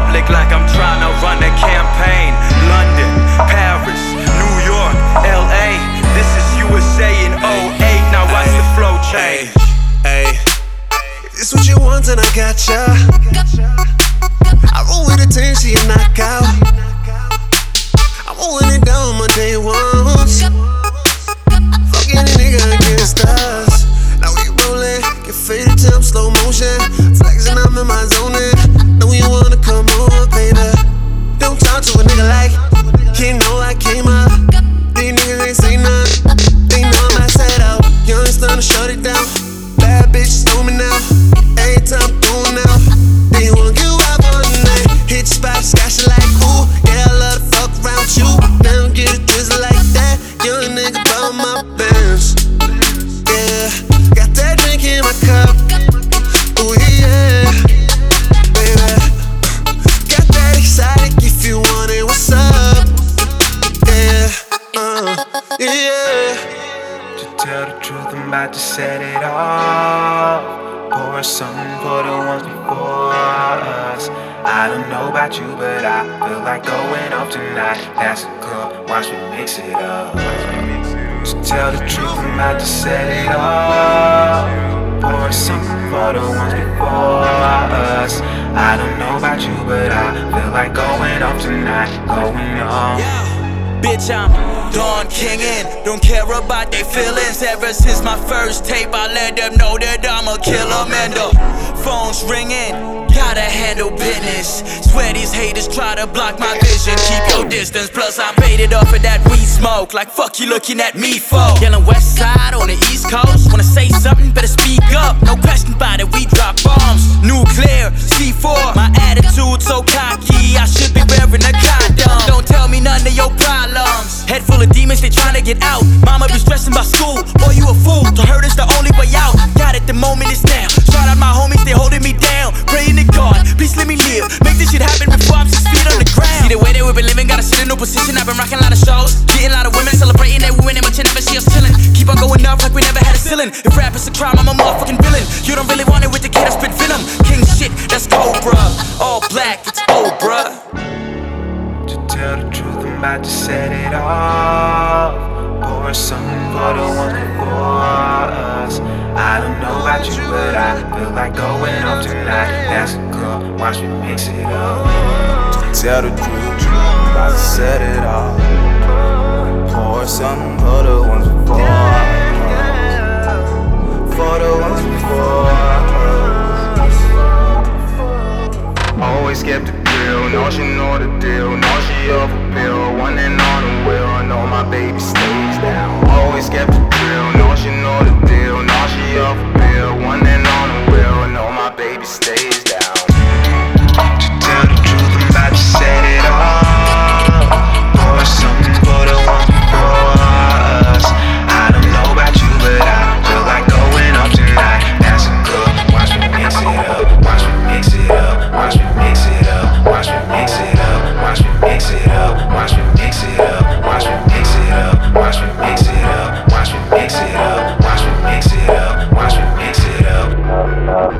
public like I'm trying to run a campaign. London, Paris, New York, LA. This is USA in '08. Now watch the flow change. Hey, this what you want and I got ya. I roll with a 10, she a knockout. I'm holding it down my day ones. Fuck any nigga against us. Now we rollin', get faded to slow motion. Flexin', I'm in my zone. Know you wanna come on, baby. Don't talk to a nigga like you know I came up. These niggas ain't say nothing. They know I'm not set out. Young starting to shut it down. Bad bitch know me now. Every time I'm doing now. They wanna get out for the night. Hit your spot, scotch it like ooh. Yeah, I love to fuck around with you. Now get it drizzle like that. Young nigga bought my bands. Yeah, got that drink in my cup. Ooh yeah, baby. Got that excited if you want it. What's up? Yeah, yeah. To tell the truth, I'm about to set it off. Pour something for the ones before us. I don't know about you, but I feel like going off tonight. Pass a cup, watch me mix it up. To tell the truth, I'm about to set it off. Pour something for the ones before us. I don't know about you, but I feel like going off tonight. Going off. Bitch, I'm Don Kingin', don't care about their feelings. Ever since my first tape, I let them know that I'm a killer. And the phone's ringing, gotta handle business. Swear these haters try to block my vision. Keep your distance, plus I'm baited off of that weed smoke. Like fuck you looking at me for? Yelling west side on the east coast. Wanna say something, better speak up. No question about it, we drop bombs. Nuclear, C4, my attitude so cocky, I should be wearing a condom. Don't tell me none of your problems. Head full of demons, they tryna get out. Mama be stressing about school, boy you a fool. To hurt is the only way out. Got it, the moment is now. Shout out my homies, they holding me down. Praying to God, please let me live. Make this shit happen before I'm 6 feet on the ground. See the way that we've been living, gotta sit in no position. I've been rocking a lot of shows, getting a lot of women celebrating that we winning, but you never see us chillin'. Keep on going up like we never had a ceiling. If rap is a crime, I'm a motherfucking villain. You don't really want it with the kid, I spit venom. King shit, that's Cobra. All black, it's old, bruh. To tell the truth, I'm about to set it off. Pour something for the ones before us. I don't know about you, but I feel like going off tonight. Pass a cup, watch me mix it up. To tell the truth, I'm about to set it off. Pour something for the ones before us. For the ones before us. Always kept the deal, know she know the deal. Know she off a pill, one and on the wheel. I know my baby stays down. Always kept the deal, know she know the deal. Know she off a pill, one and on the wheel. I know my baby stays down. To tell the truth, I'm about to set it off. Pour something for the ones before us. I don't know about you, but I feel like going off tonight. That's a good, watch me mix it up. Watch me mix it up. Watch me mix it up. Watch me mix it up. Watch me mix it up. Watch me mix it up. Watch me mix it up. Watch me mix it up. Watch me mix it up. Watch me mix it up. Watch me mix it up.